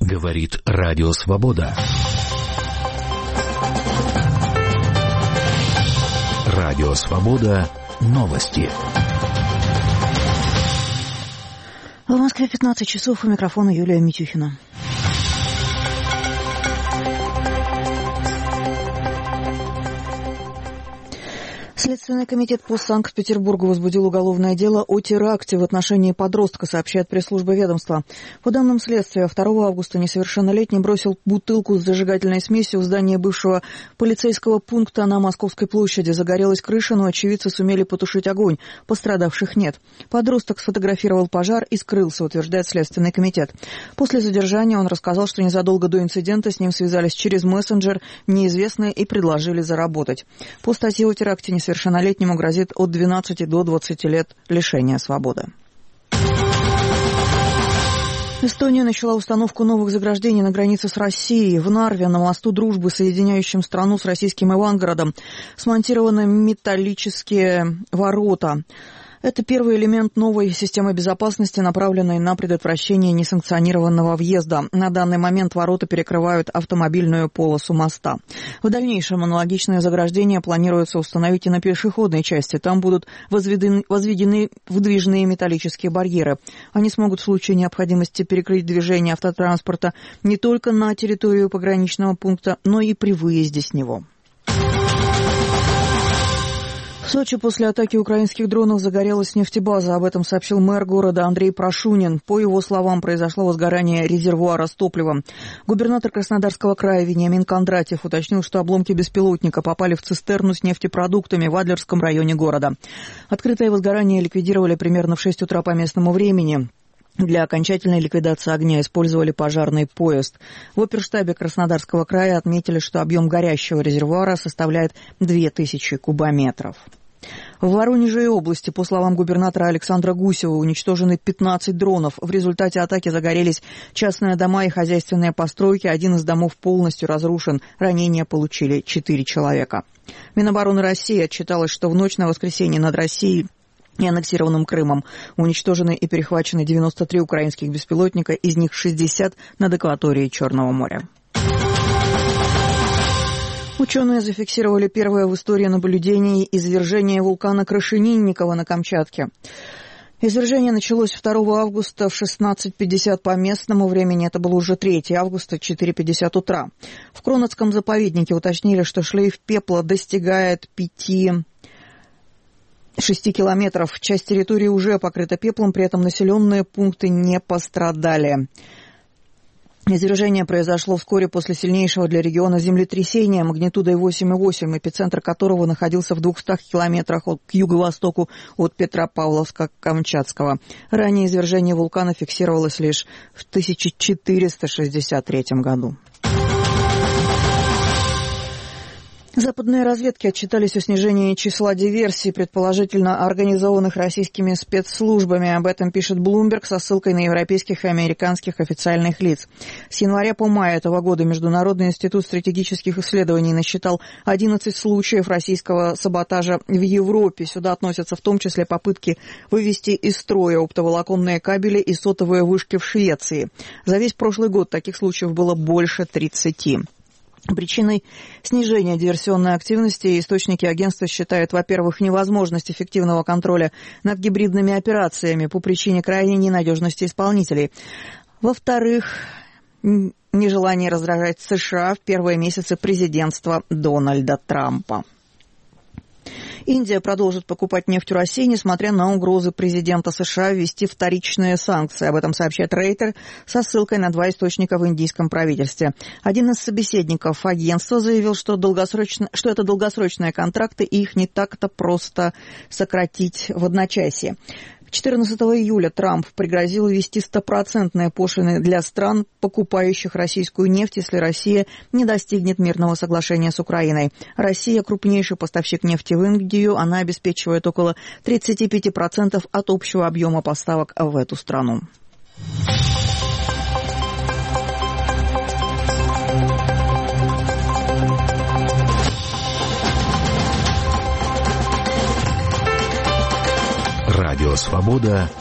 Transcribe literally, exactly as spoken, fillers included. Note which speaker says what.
Speaker 1: Говорит Радио Свобода. Радио Свобода. Новости.
Speaker 2: В Москве пятнадцать часов, у микрофона Юлия Митюхина. Следственный комитет по Санкт-Петербургу возбудил уголовное дело о теракте в отношении подростка, сообщает пресс-служба ведомства. По данным следствия, второго августа несовершеннолетний бросил бутылку с зажигательной смесью в здание бывшего полицейского пункта на Московской площади. Загорелась крыша, но очевидцы сумели потушить огонь. Пострадавших нет. Подросток сфотографировал пожар и скрылся, утверждает Следственный комитет. После задержания он рассказал, что незадолго до инцидента с ним связались через мессенджер неизвестные и предложили заработать. По статье о теракте несовершеннолетнему Совершеннолетнему грозит от двенадцати до двадцати лет лишения свободы. Эстония начала установку новых заграждений на границе с Россией. В Нарве, на мосту дружбы, соединяющем страну с российским Ивангородом, смонтированы металлические ворота. Это первый элемент новой системы безопасности, направленной на предотвращение несанкционированного въезда. На данный момент ворота перекрывают автомобильную полосу моста. В дальнейшем аналогичные заграждения планируется установить и на пешеходной части. Там будут возведены, возведены выдвижные металлические барьеры. Они смогут в случае необходимости перекрыть движение автотранспорта не только на территорию пограничного пункта, но и при выезде с него. В Сочи после атаки украинских дронов загорелась нефтебаза. Об этом сообщил мэр города Андрей Прошунин. По его словам, произошло возгорание резервуара с топливом. Губернатор Краснодарского края Вениамин Кондратьев уточнил, что обломки беспилотника попали в цистерну с нефтепродуктами в Адлерском районе города. Открытое возгорание ликвидировали примерно в шесть утра по местному времени. Для окончательной ликвидации огня использовали пожарный поезд. В оперштабе Краснодарского края отметили, что объем горящего резервуара составляет две тысячи кубометров. В Воронеже и области, по словам губернатора Александра Гусева, уничтожены пятнадцать дронов. В результате атаки загорелись частные дома и хозяйственные постройки. Один из домов полностью разрушен. Ранения получили четыре человека. Минобороны России отчиталось, что в ночь на воскресенье над Россией и аннексированным Крымом уничтожены и перехвачены девяносто три украинских беспилотника, из них шестьдесят над акваторией Черного моря. Ученые зафиксировали первое в истории наблюдение извержения вулкана Крашенинникова на Камчатке. Извержение началось второго августа в шестнадцать пятьдесят по местному времени. Это было уже третьего августа, четыре пятьдесят утра. В Кронотском заповеднике уточнили, что шлейф пепла достигает пяти-шести километров. Часть территории уже покрыта пеплом, при этом населенные пункты не пострадали. Извержение произошло вскоре после сильнейшего для региона землетрясения магнитудой восемь и восемь, эпицентр которого находился в двухстах километрах от, к юго-востоку от Петропавловска-Камчатского. Ранее извержение вулкана фиксировалось лишь в тысяча четыреста шестьдесят третьем году. Западные разведки отчитались о снижении числа диверсий, предположительно организованных российскими спецслужбами. Об этом пишет Bloomberg со ссылкой на европейских и американских официальных лиц. С января по май этого года Международный институт стратегических исследований насчитал одиннадцать случаев российского саботажа в Европе. Сюда относятся в том числе попытки вывести из строя оптоволоконные кабели и сотовые вышки в Швеции. За весь прошлый год таких случаев было больше тридцати. Причиной снижения диверсионной активности источники агентства считают, во-первых, невозможность эффективного контроля над гибридными операциями по причине крайней ненадежности исполнителей. Во-вторых, нежелание раздражать США в первые месяцы президентства Дональда Трампа. Индия продолжит покупать нефть у России, несмотря на угрозы президента США ввести вторичные санкции. Об этом сообщает Рейтер со ссылкой на два источника в индийском правительстве. Один из собеседников агентства заявил, что, долгосрочно, что это долгосрочные контракты, и их не так-то просто сократить в одночасье. четырнадцатого июля Трамп пригрозил ввести стопроцентные пошлины для стран, покупающих российскую нефть, если Россия не достигнет мирного соглашения с Украиной. Россия – крупнейший поставщик нефти в Индию. Она обеспечивает около тридцать пять процентов от общего объема поставок в эту страну.
Speaker 1: Радио «Свобода».